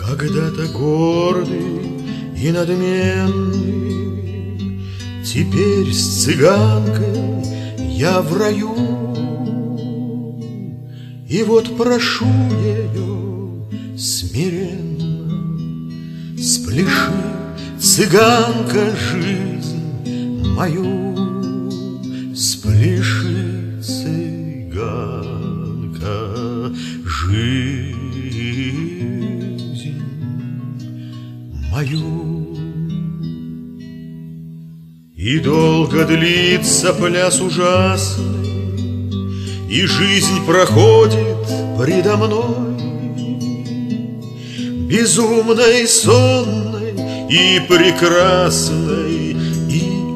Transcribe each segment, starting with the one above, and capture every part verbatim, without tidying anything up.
Когда-то гордый и надменный, теперь с цыганкой я в раю. И вот прошу ее смиренно: спляши, цыганка, жизнь мою. Спляши, цыганка, жизнь мою. И долго длится пляс ужасный, и жизнь проходит предо мной, безумной, сонной и прекрасной, и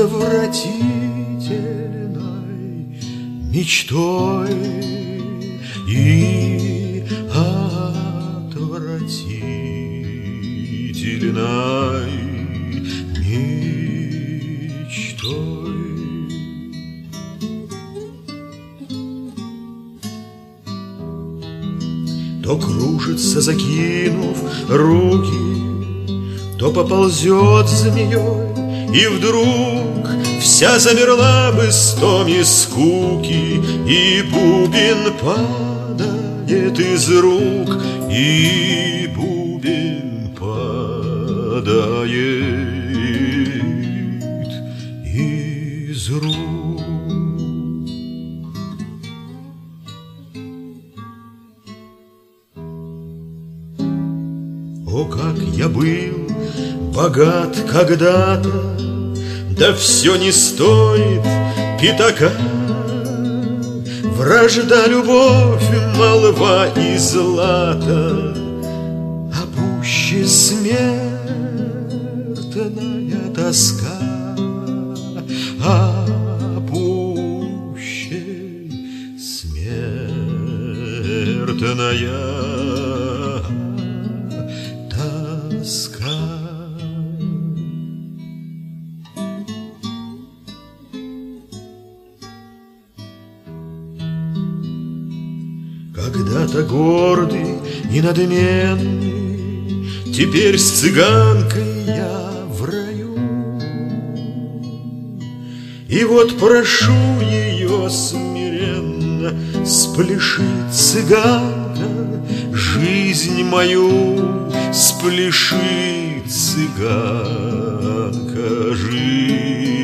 отвратительной мечтой, и отвратительной мечтой. То кружится, закинув руки, то поползет змеей, и вдруг вся замерла бы с томи скуки, и бубен падает из рук, и бубен падает из рук. О, как я был богат когда-то, да все не стоит пятака. Вражда, любовь, молва и злато, а пуще смертная тоска, а пуще смертная тоска. Когда-то гордый и надменный, теперь с цыганкой я в раю. И вот прошу ее смиренно: спляши, цыганка, жизнь мою. Спляши, цыганка, жизнь